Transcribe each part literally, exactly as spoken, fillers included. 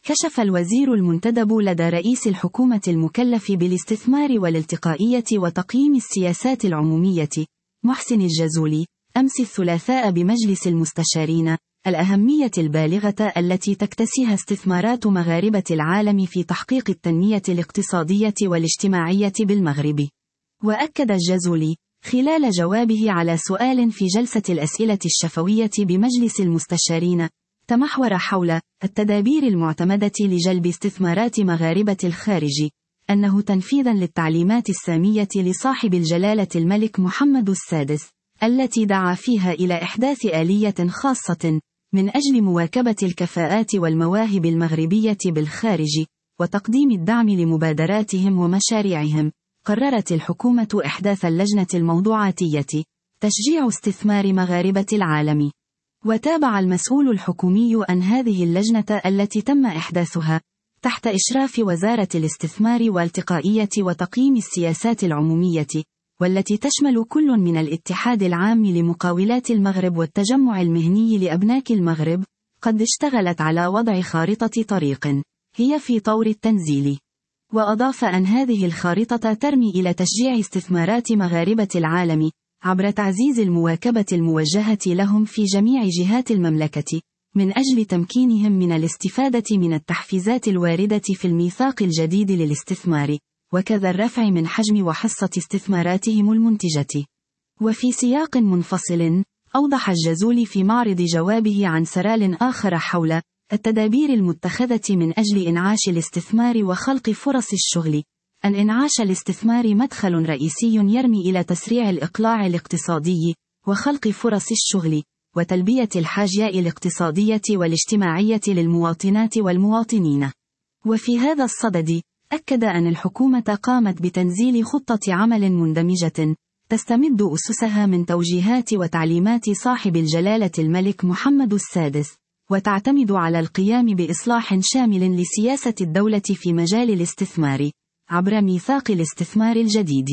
كشف الوزير المنتدب لدى رئيس الحكومة المكلف بالاستثمار والالتقائية وتقييم السياسات العمومية محسن الجزولي أمس الثلاثاء بمجلس المستشارين الأهمية البالغة التي تكتسيها استثمارات مغاربة العالم في تحقيق التنمية الاقتصادية والاجتماعية بالمغرب. وأكد الجزولي خلال جوابه على سؤال في جلسة الأسئلة الشفوية بمجلس المستشارين تمحور حول التدابير المعتمدة لجلب استثمارات مغاربة الخارج، أنه تنفيذا للتعليمات السامية لصاحب الجلالة الملك محمد السادس التي دعا فيها إلى إحداث آلية خاصة من أجل مواكبة الكفاءات والمواهب المغربية بالخارج وتقديم الدعم لمبادراتهم ومشاريعهم، قررت الحكومة إحداث اللجنة الموضوعاتية تشجيع استثمار مغاربة العالم. وتابع المسؤول الحكومي أن هذه اللجنة التي تم إحداثها تحت إشراف وزارة الاستثمار والتقائية وتقييم السياسات العمومية، والتي تشمل كل من الاتحاد العام لمقاولات المغرب والتجمع المهني لأبناك المغرب، قد اشتغلت على وضع خارطة طريق هي في طور التنزيل. وأضاف أن هذه الخارطة ترمي إلى تشجيع استثمارات مغاربة العالم عبر تعزيز المواكبة الموجهة لهم في جميع جهات المملكة من أجل تمكينهم من الاستفادة من التحفيزات الواردة في الميثاق الجديد للاستثمار، وكذا الرفع من حجم وحصة استثماراتهم المنتجة. وفي سياق منفصل، أوضح الجزولي في معرض جوابه عن سرال آخر حول التدابير المتخذة من أجل إنعاش الاستثمار وخلق فرص الشغل، أن إنعاش الاستثمار مدخل رئيسي يرمي إلى تسريع الإقلاع الاقتصادي وخلق فرص الشغل وتلبية الحاجيات الاقتصادية والاجتماعية للمواطنات والمواطنين. وفي هذا الصدد، أكد أن الحكومة قامت بتنزيل خطة عمل مندمجة تستمد أسسها من توجيهات وتعليمات صاحب الجلالة الملك محمد السادس، وتعتمد على القيام بإصلاح شامل لسياسة الدولة في مجال الاستثمار عبر ميثاق الاستثمار الجديد.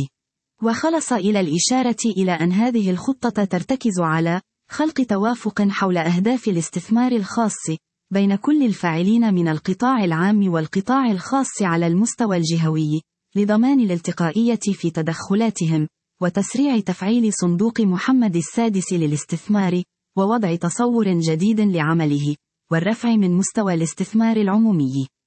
وخلص إلى الإشارة إلى أن هذه الخطة ترتكز على خلق توافق حول أهداف الاستثمار الخاص بين كل الفاعلين من القطاع العام والقطاع الخاص على المستوى الجهوي، لضمان الالتقائية في تدخلاتهم، وتسريع تفعيل صندوق محمد السادس للاستثمار، ووضع تصور جديد لعمله، والرفع من مستوى الاستثمار العمومي.